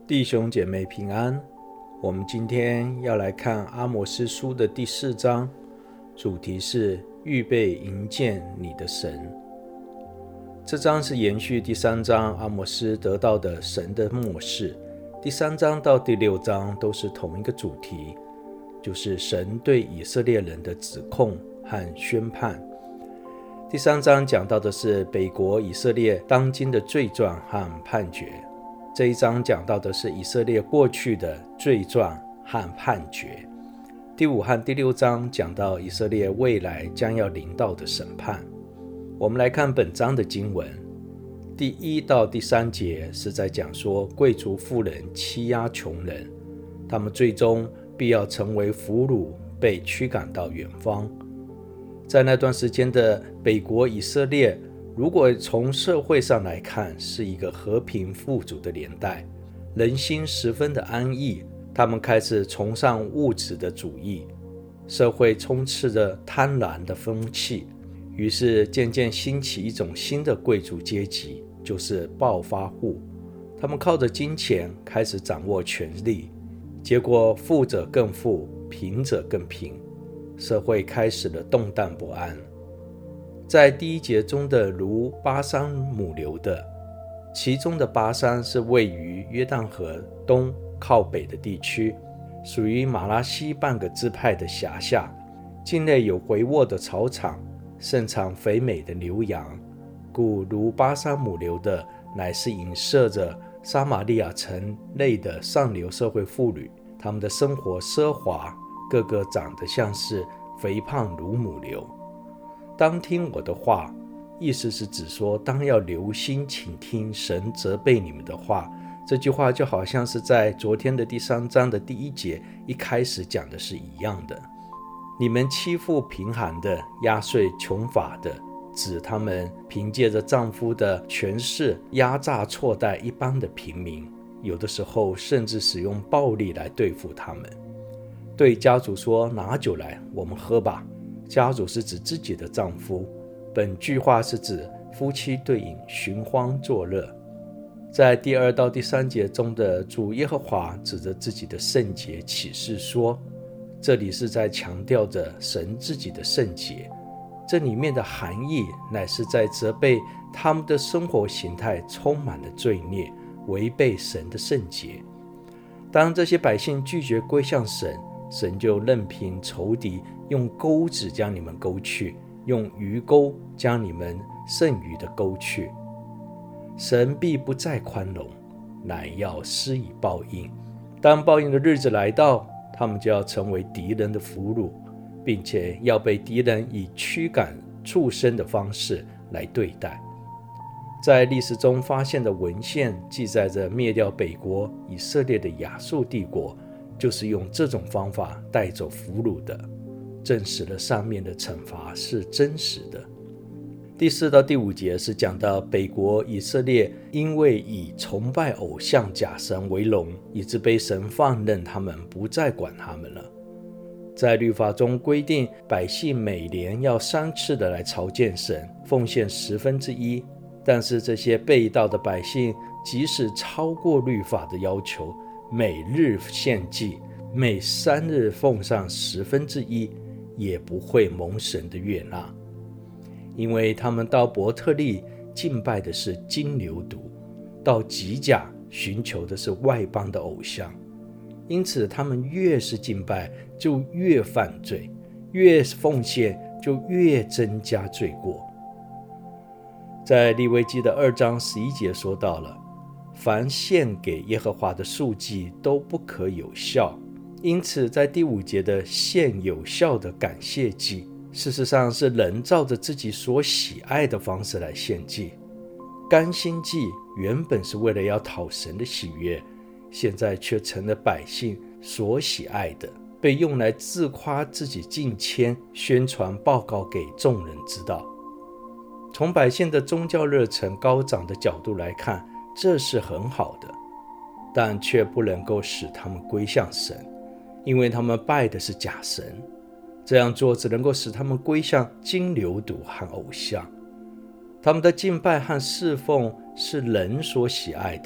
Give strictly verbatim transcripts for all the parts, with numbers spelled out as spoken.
弟兄姐妹平安，我们今天要来看阿摩司书的第四章，主题是预备迎见你的神。这章是延续第三章阿摩司得到的神的默示，第三章到第六章都是同一个主题，就是神对以色列人的指控和宣判。第三章讲到的是北国以色列当今的罪状和判决，这一章讲到的是以色列过去的罪状和判决。第五和第六章讲到以色列未来将要临到的审判。我们来看本章的经文，第一到第三节是在讲说贵族富人欺压穷人，他们最终必要成为俘虏，被驱赶到远方。在那段时间的北国以色列，如果从社会上来看，是一个和平富足的年代，人心十分的安逸，他们开始崇尚物质的主义，社会充斥着贪婪的风气，于是渐渐兴起一种新的贵族阶级，就是暴发户。他们靠着金钱开始掌握权力，结果富者更富，贫者更贫，社会开始了动荡不安。在第一节中的如巴山母流的，其中的巴山是位于约旦河东靠北的地区，属于马拉西半个支派的辖下，境内有肥沃的草场，盛产肥美的牛羊，故如巴山母流的乃是影射着撒玛利亚城内的上流社会妇女，她们的生活奢华，个个长得像是肥胖如母牛。当听我的话，意思是指说当要留心倾听神责备你们的话。这句话就好像是在昨天的第三章的第一节一开始讲的是一样的。你们欺负贫寒的，压碎穷乏的，指他们凭借着丈夫的权势压榨错待一般的平民，有的时候甚至使用暴力来对付他们。对家主说，拿酒来，我们喝吧。家主是指自己的丈夫，本句话是指夫妻对饮，寻欢作乐。在第二到第三节中的主耶和华指着自己的圣洁启示说，这里是在强调着神自己的圣洁，这里面的含义乃是在责备他们的生活形态充满了罪孽，违背神的圣洁。当这些百姓拒绝归向神，神就任凭仇敌用钩子将你们勾去，用鱼钩将你们剩余的勾去。神必不再宽容，乃要施以报应。当报应的日子来到，他们就要成为敌人的俘虏，并且要被敌人以驱赶畜生的方式来对待。在历史中发现的文献记载着灭掉北国以色列的亚述帝国，就是用这种方法带走俘虏的，证实了上面的惩罚是真实的。第四到第五节是讲到北国以色列因为以崇拜偶像假神为荣，以致被神放任他们，不再管他们了。在律法中规定，百姓每年要三次的来朝见神，奉献十分之一。但是这些被盗的百姓，即使超过律法的要求，每日献祭，每三日奉上十分之一，也不会蒙神的悦纳。因为他们到伯特利敬拜的是金牛犊，到吉甲寻求的是外邦的偶像，因此他们越是敬拜就越犯罪，越奉献就越增加罪过。在利未记的二章十一节说到了，凡献给耶和华的素祭都不可有效，因此在第五节的献有效的感谢祭，事实上是人照着自己所喜爱的方式来献祭。甘心祭原本是为了要讨神的喜悦，现在却成了百姓所喜爱的，被用来自夸自己敬谦，宣传报告给众人知道。从百姓的宗教热忱高涨的角度来看，这是很好的，但却不能够使他们归向神，因为他们拜的是假神。这样做只能够使他们归向金牛犊和偶像。他们的敬拜和侍奉是人所喜爱的，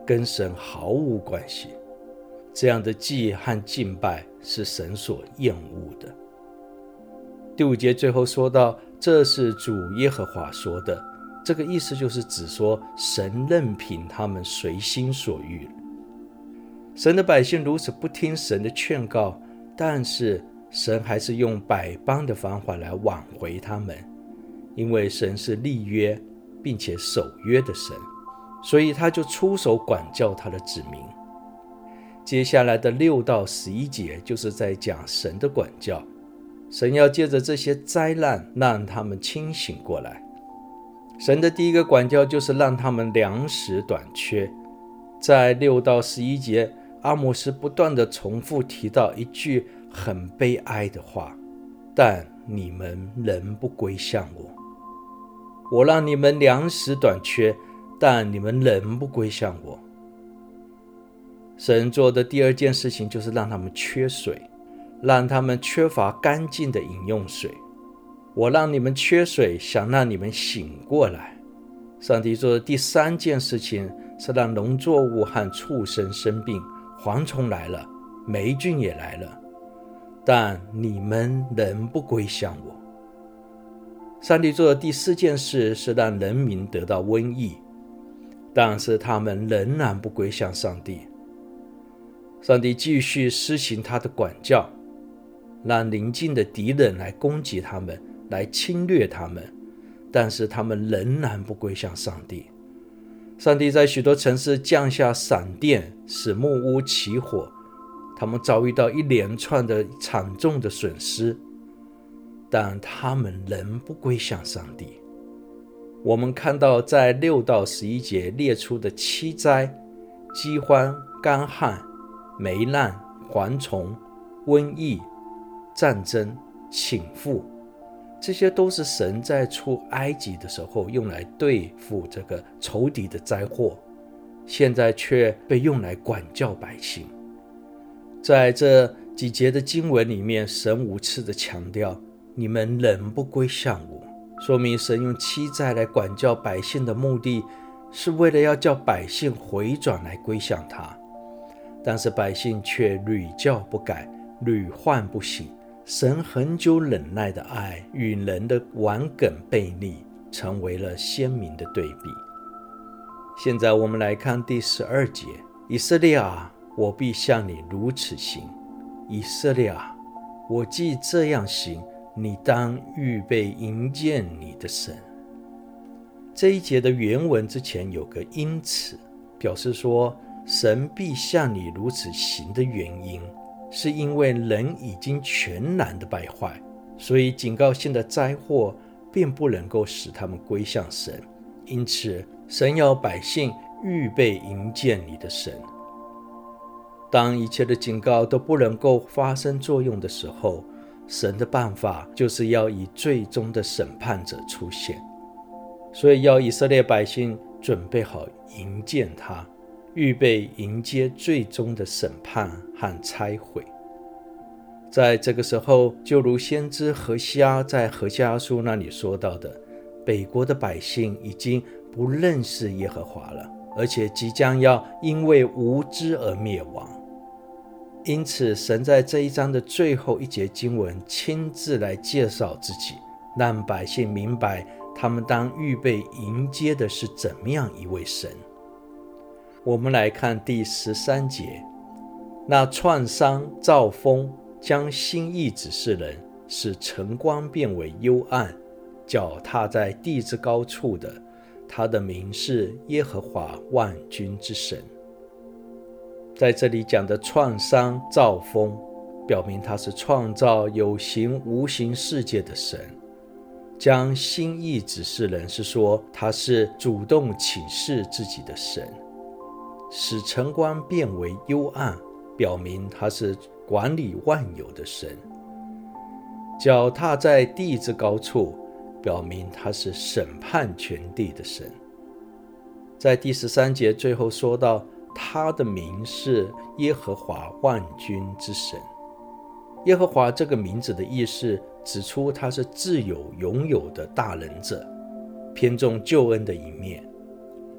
跟神毫无关系。这样的祭和敬拜是神所厌恶的。第五节最后说到，这是主耶和华说的，这个意思就是指说神任凭他们随心所欲。神的百姓如此不听神的劝告，但是神还是用百般的方法来挽回他们，因为神是立约并且守约的神，所以他就出手管教他的子民。接下来的六到十一节就是在讲神的管教，神要借着这些灾难让他们清醒过来。神的第一个管教就是让他们粮食短缺。在六到十一节，阿摩斯不断地重复提到一句很悲哀的话，但你们仍不归向我。我让你们粮食短缺，但你们仍不归向我。神做的第二件事情就是让他们缺水，让他们缺乏干净的饮用水。我让你们缺水，想让你们醒过来。上帝做的第三件事情是让农作物和畜生生病，蝗虫来了，霉菌也来了，但你们仍不归向我。上帝做的第四件事是让人民得到瘟疫，但是他们仍然不归向上帝。上帝继续施行他的管教，让邻近的敌人来攻击他们，来侵略他们，但是他们仍然不归向上帝。上帝在许多城市降下闪电，使木屋起火，他们遭遇到一连串的惨重的损失，但他们仍不归向上帝。我们看到在六到十一节列出的七灾，饥荒、干旱、霉烂、蝗虫、瘟疫、战争、倾覆，这些都是神在出埃及的时候用来对付这个仇敌的灾祸，现在却被用来管教百姓。在这几节的经文里面，神五次的强调，你们仍不归向我，说明神用七灾来管教百姓的目的，是为了要叫百姓回转来归向他。但是百姓却屡教不改，屡患不醒。神恒久忍耐的爱与人的顽梗悖逆成为了鲜明的对比。现在我们来看第十二节，以色列啊，我必向你如此行。以色列啊，我既这样行，你当预备迎见你的神。这一节的原文之前有个因此，表示说神必向你如此行的原因，是因为人已经全然的败坏，所以警告性的灾祸并不能够使他们归向神。因此神要百姓预备迎见你的神。当一切的警告都不能够发生作用的时候，神的办法就是要以最终的审判者出现，所以要以色列百姓准备好迎见他，预备迎接最终的审判和拆毁。在这个时候，就如先知何西阿在何西阿书那里说到的，北国的百姓已经不认识耶和华了，而且即将要因为无知而灭亡。因此神在这一章的最后一节经文亲自来介绍自己，让百姓明白他们当预备迎接的是怎么样一位神。我们来看第十三节，那创伤造风，将心意指示人，使晨光变为幽暗，脚踏在地之高处的，他的名是耶和华万军之神。在这里讲的创伤造风，表明他是创造有形无形世界的神。将心意指示人，是说他是主动启示自己的神。使晨光变为幽暗，表明他是管理万有的神。脚踏在地之高处，表明他是审判全地的神。在第十三节最后说到，他的名是耶和华万军之神。耶和华这个名字的意思指出他是自有永有的大能者，偏重救恩的一面。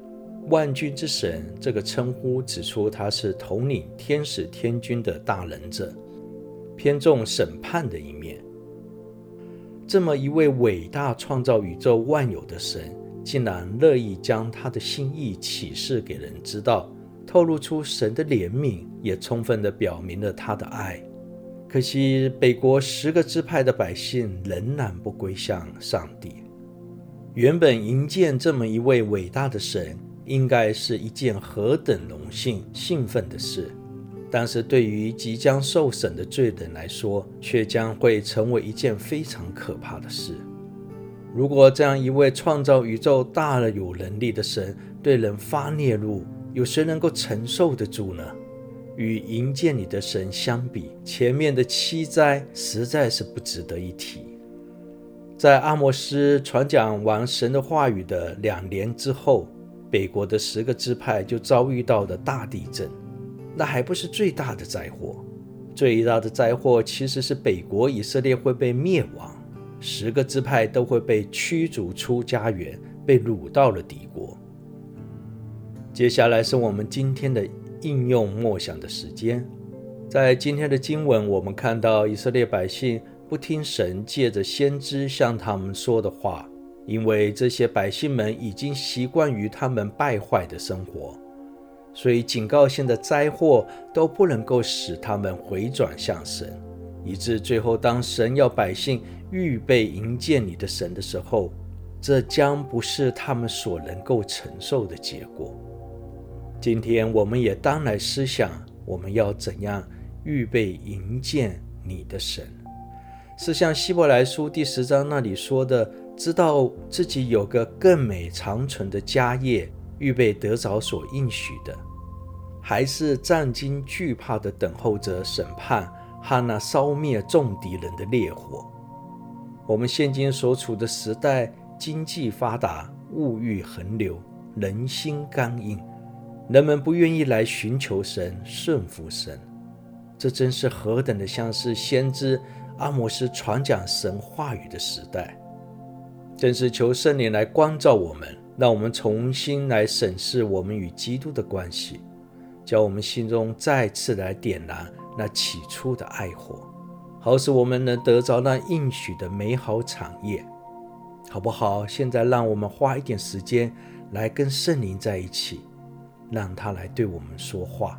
万军之神这个称呼指出他是统领天使天军的大能者，偏重审判的一面。这么一位伟大创造宇宙万有的神，竟然乐意将他的心意启示给人知道，透露出神的怜悯，也充分地表明了他的爱。可惜北国十个支派的百姓仍然不归向上帝。原本迎见这么一位伟大的神，应该是一件何等荣幸兴奋的事，但是对于即将受审的罪人来说，却将会成为一件非常可怕的事。如果这样一位创造宇宙大而有能力的神对人发烈怒，有谁能够承受得住呢？与迎见你的神相比，前面的七灾实在是不值得一提。在阿摩斯传讲完神的话语的两年之后，北国的十个支派就遭遇到了大地震。那还不是最大的灾祸，最大的灾祸其实是北国以色列会被灭亡，十个支派都会被驱逐出家园，被掳到了敌国。接下来是我们今天的应用默想的时间。在今天的经文，我们看到以色列百姓不听神借着先知向他们说的话，因为这些百姓们已经习惯于他们败坏的生活，所以警告性的灾祸都不能够使他们回转向神，以致最后当神要百姓预备迎见你的神的时候，这将不是他们所能够承受的结果。今天我们也当来思想，我们要怎样预备迎见你的神，是像希伯来书第十章那里说的，知道自己有个更美长存的家业，预备得着所应许的，还是战惊惧怕地等候着审判和那烧灭众敌人的烈火。我们现今所处的时代，经济发达，物欲横流，人心刚硬，人们不愿意来寻求神，顺服神。这真是何等的像是先知阿摩斯传讲神话语的时代。真是求圣灵来光照我们，让我们重新来审视我们与基督的关系，叫我们心中再次来点燃那起初的爱火，好使我们能得着那应许的美好产业。好不好？现在让我们花一点时间来跟圣灵在一起，让他来对我们说话。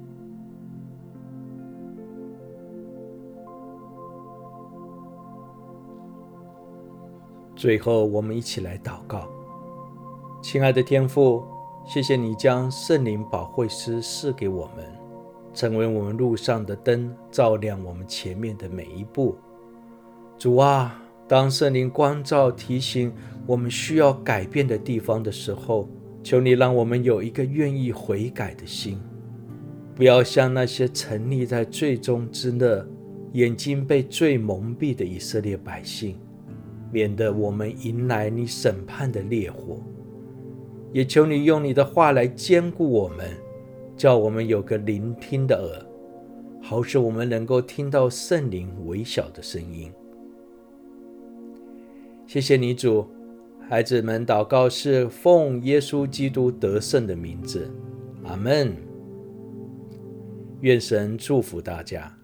最后我们一起来祷告。亲爱的天父，谢谢你将圣灵保惠师赐给我们，成为我们路上的灯，照亮我们前面的每一步。主啊，当圣灵光照提醒我们需要改变的地方的时候，求你让我们有一个愿意悔改的心，不要像那些沉溺在罪中之乐，眼睛被罪蒙蔽的以色列百姓，免得我们迎来你审判的烈火。也求你用你的话来坚固我们，叫我们有个聆听的耳，好使我们能够听到圣灵微小的声音。谢谢你主，孩子们祷告是奉耶稣基督得胜的名字，阿们。愿神祝福大家。